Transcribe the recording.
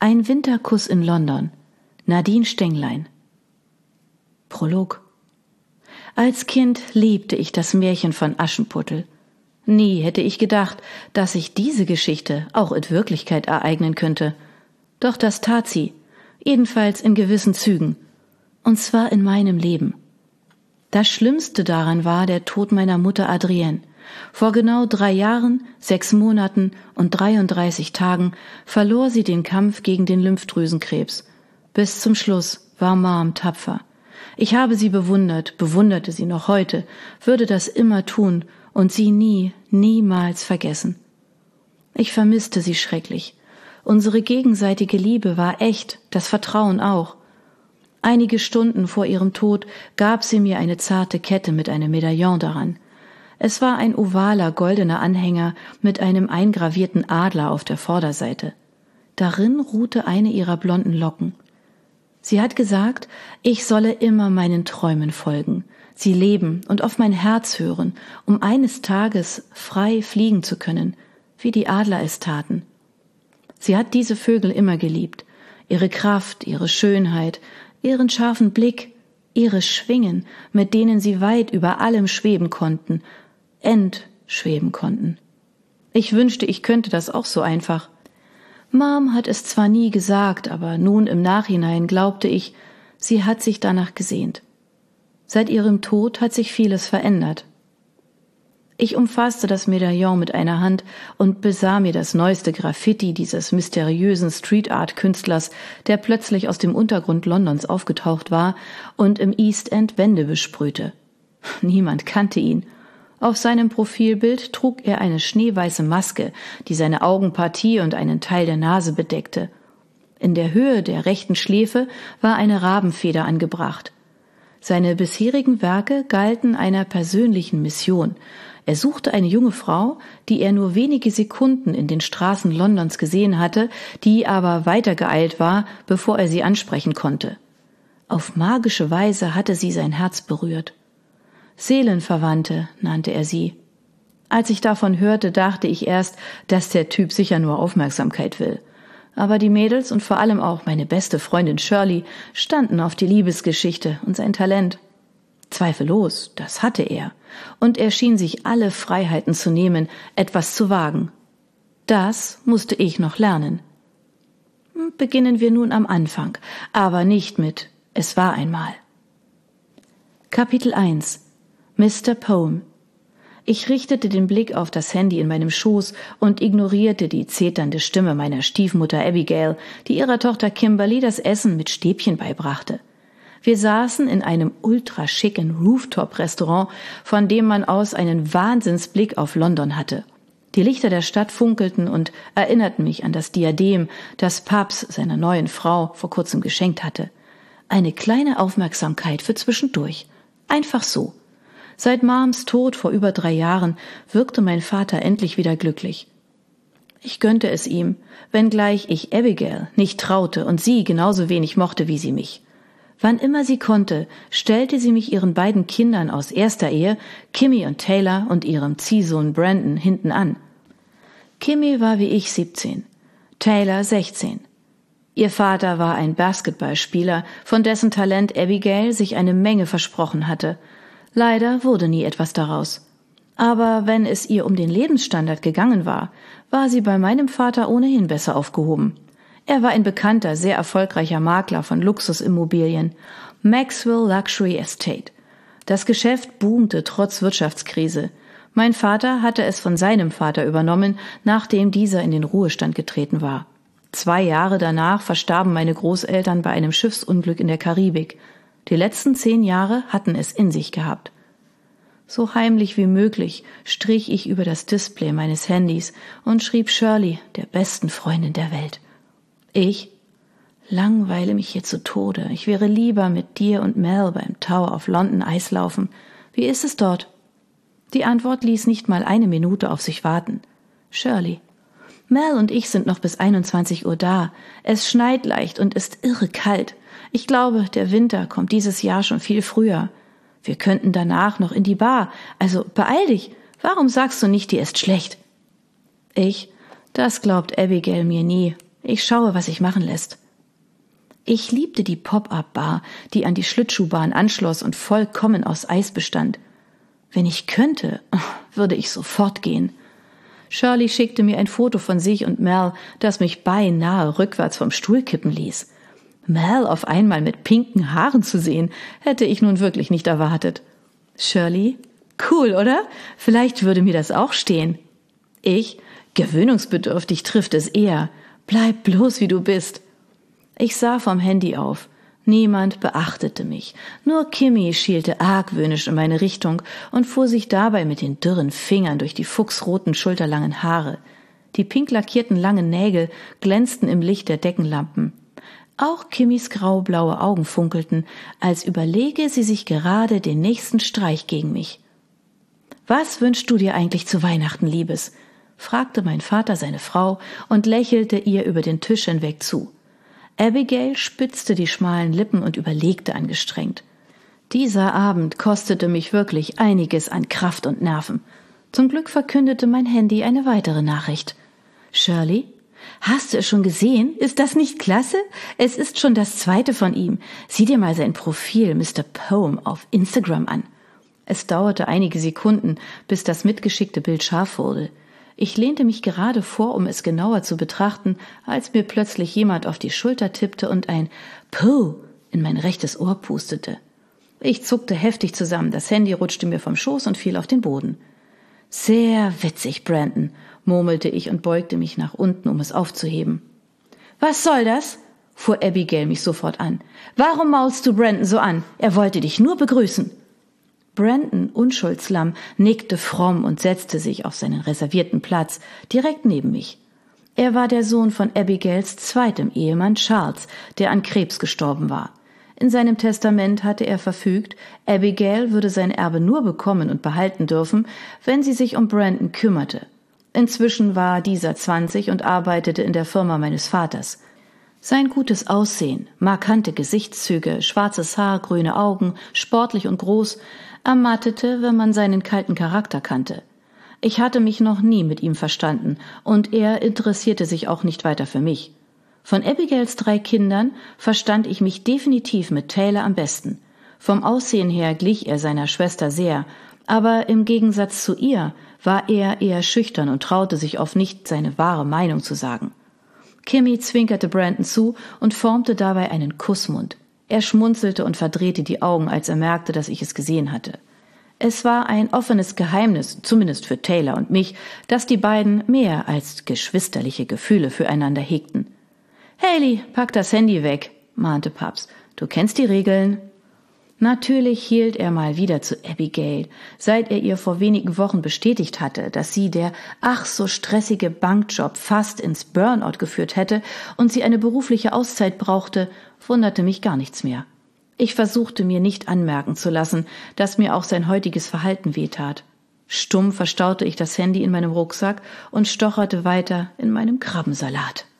Ein Winterkuss in London. Nadine Stenglein. Prolog. Als Kind liebte ich das Märchen von Aschenputtel. Nie hätte ich gedacht, dass sich diese Geschichte auch in Wirklichkeit ereignen könnte. Doch das tat sie, jedenfalls in gewissen Zügen, und zwar in meinem Leben. Das Schlimmste daran war der Tod meiner Mutter Adrienne. Vor genau 3 Jahren, 6 Monaten und 33 Tagen verlor sie den Kampf gegen den Lymphdrüsenkrebs. Bis zum Schluss war Mom tapfer. Ich habe sie bewunderte sie noch heute, würde das immer tun und sie niemals vergessen. Ich vermisste sie schrecklich. Unsere gegenseitige Liebe war echt, das Vertrauen auch. Einige Stunden vor ihrem Tod gab sie mir eine zarte Kette mit einem Medaillon daran. Es war ein ovaler goldener Anhänger mit einem eingravierten Adler auf der Vorderseite. Darin ruhte eine ihrer blonden Locken. Sie hat gesagt, ich solle immer meinen Träumen folgen, sie leben und auf mein Herz hören, um eines Tages frei fliegen zu können, wie die Adler es taten. Sie hat diese Vögel immer geliebt, ihre Kraft, ihre Schönheit, ihren scharfen Blick, ihre Schwingen, mit denen sie weit über allem schweben konnten, entschweben konnten. Ich wünschte, ich könnte das auch so einfach. Mom hat es zwar nie gesagt, aber nun im Nachhinein glaubte ich, sie hat sich danach gesehnt. Seit ihrem Tod hat sich vieles verändert. Ich umfasste das Medaillon mit einer Hand und besah mir das neueste Graffiti dieses mysteriösen Street-Art-Künstlers, der plötzlich aus dem Untergrund Londons aufgetaucht war und im East End Wände besprühte. Niemand kannte ihn. Auf seinem Profilbild trug er eine schneeweiße Maske, die seine Augenpartie und einen Teil der Nase bedeckte. In der Höhe der rechten Schläfe war eine Rabenfeder angebracht. Seine bisherigen Werke galten einer persönlichen Mission. Er suchte eine junge Frau, die er nur wenige Sekunden in den Straßen Londons gesehen hatte, die aber weitergeeilt war, bevor er sie ansprechen konnte. Auf magische Weise hatte sie sein Herz berührt. Seelenverwandte nannte er sie. Als ich davon hörte, dachte ich erst, dass der Typ sicher nur Aufmerksamkeit will. Aber die Mädels und vor allem auch meine beste Freundin Shirley standen auf die Liebesgeschichte und sein Talent. Zweifellos, das hatte er. Und er schien sich alle Freiheiten zu nehmen, etwas zu wagen. Das musste ich noch lernen. Beginnen wir nun am Anfang, aber nicht mit »Es war einmal«. Kapitel 1 Mr. Poem. Ich richtete den Blick auf das Handy in meinem Schoß und ignorierte die zeternde Stimme meiner Stiefmutter Abigail, die ihrer Tochter Kimberly das Essen mit Stäbchen beibrachte. Wir saßen in einem ultraschicken Rooftop-Restaurant, von dem man aus einen Wahnsinnsblick auf London hatte. Die Lichter der Stadt funkelten und erinnerten mich an das Diadem, das Papst seiner neuen Frau vor kurzem geschenkt hatte. Eine kleine Aufmerksamkeit für zwischendurch. Einfach so. Seit Moms Tod vor über 3 Jahren wirkte mein Vater endlich wieder glücklich. Ich gönnte es ihm, wenngleich ich Abigail nicht traute und sie genauso wenig mochte wie sie mich. Wann immer sie konnte, stellte sie mich ihren beiden Kindern aus erster Ehe, Kimmy und Taylor, und ihrem Ziehsohn Brandon hinten an. Kimmy war wie ich 17, Taylor 16. Ihr Vater war ein Basketballspieler, von dessen Talent Abigail sich eine Menge versprochen hatte. Leider wurde nie etwas daraus. Aber wenn es ihr um den Lebensstandard gegangen war, war sie bei meinem Vater ohnehin besser aufgehoben. Er war ein bekannter, sehr erfolgreicher Makler von Luxusimmobilien, Maxwell Luxury Estate. Das Geschäft boomte trotz Wirtschaftskrise. Mein Vater hatte es von seinem Vater übernommen, nachdem dieser in den Ruhestand getreten war. 2 Jahre danach verstarben meine Großeltern bei einem Schiffsunglück in der Karibik. Die letzten 10 Jahre hatten es in sich gehabt. So heimlich wie möglich strich ich über das Display meines Handys und schrieb Shirley, der besten Freundin der Welt. Ich langweile mich hier zu Tode. Ich wäre lieber mit dir und Mel beim Tower of London Eislaufen. Wie ist es dort? Die Antwort ließ nicht mal 1 Minute auf sich warten. Shirley: Mel und ich sind noch bis 21 Uhr da. Es schneit leicht und ist irre kalt. Ich glaube, der Winter kommt dieses Jahr schon viel früher. Wir könnten danach noch in die Bar. Also beeil dich. Warum sagst du nicht, dir ist schlecht? Das glaubt Abigail mir nie. Ich schaue, was sich machen lässt. Ich liebte die Pop-up-Bar, die an die Schlittschuhbahn anschloss und vollkommen aus Eis bestand. Wenn ich könnte, würde ich sofort gehen. Shirley schickte mir ein Foto von sich und Mel, das mich beinahe rückwärts vom Stuhl kippen ließ. Mel auf einmal mit pinken Haaren zu sehen, hätte ich nun wirklich nicht erwartet. Shirley? Cool, oder? Vielleicht würde mir das auch stehen. Ich? Gewöhnungsbedürftig trifft es eher. Bleib bloß, wie du bist. Ich sah vom Handy auf. Niemand beachtete mich. Nur Kimmy schielte argwöhnisch in meine Richtung und fuhr sich dabei mit den dürren Fingern durch die fuchsroten, schulterlangen Haare. Die pink lackierten langen Nägel glänzten im Licht der Deckenlampen. Auch Kimmys graublaue Augen funkelten, als überlege sie sich gerade den nächsten Streich gegen mich. »Was wünschst du dir eigentlich zu Weihnachten, Liebes?« fragte mein Vater seine Frau und lächelte ihr über den Tisch hinweg zu. Abigail spitzte die schmalen Lippen und überlegte angestrengt. Dieser Abend kostete mich wirklich einiges an Kraft und Nerven. Zum Glück verkündete mein Handy eine weitere Nachricht. »Shirley, hast du es schon gesehen? Ist das nicht klasse? Es ist schon das zweite von ihm. Sieh dir mal sein Profil, Mr. Poem, auf Instagram an.« Es dauerte einige Sekunden, bis das mitgeschickte Bild scharf wurde. Ich lehnte mich gerade vor, um es genauer zu betrachten, als mir plötzlich jemand auf die Schulter tippte und ein »Puh« in mein rechtes Ohr pustete. Ich zuckte heftig zusammen, das Handy rutschte mir vom Schoß und fiel auf den Boden. »Sehr witzig, Brandon«, murmelte ich und beugte mich nach unten, um es aufzuheben. »Was soll das?« fuhr Abigail mich sofort an. »Warum maulst du Brandon so an? Er wollte dich nur begrüßen.« Brandon, Unschuldslamm, nickte fromm und setzte sich auf seinen reservierten Platz, direkt neben mich. Er war der Sohn von Abigails zweitem Ehemann Charles, der an Krebs gestorben war. In seinem Testament hatte er verfügt, Abigail würde sein Erbe nur bekommen und behalten dürfen, wenn sie sich um Brandon kümmerte. Inzwischen war dieser 20 und arbeitete in der Firma meines Vaters. Sein gutes Aussehen, markante Gesichtszüge, schwarzes Haar, grüne Augen, sportlich und groß, ermattete, wenn man seinen kalten Charakter kannte. Ich hatte mich noch nie mit ihm verstanden und er interessierte sich auch nicht weiter für mich. Von Abigails 3 Kindern verstand ich mich definitiv mit Taylor am besten. Vom Aussehen her glich er seiner Schwester sehr, aber im Gegensatz zu ihr war er eher schüchtern und traute sich oft nicht, seine wahre Meinung zu sagen. Kimmy zwinkerte Brandon zu und formte dabei einen Kussmund. Er schmunzelte und verdrehte die Augen, als er merkte, dass ich es gesehen hatte. Es war ein offenes Geheimnis, zumindest für Taylor und mich, dass die beiden mehr als geschwisterliche Gefühle füreinander hegten. »Hailey, pack das Handy weg«, mahnte Paps. »Du kennst die Regeln.« Natürlich hielt er mal wieder zu Abigail, seit er ihr vor wenigen Wochen bestätigt hatte, dass sie der ach so stressige Bankjob fast ins Burnout geführt hätte und sie eine berufliche Auszeit brauchte, wunderte mich gar nichts mehr. Ich versuchte mir nicht anmerken zu lassen, dass mir auch sein heutiges Verhalten wehtat. Stumm verstaute ich das Handy in meinem Rucksack und stocherte weiter in meinem Krabbensalat.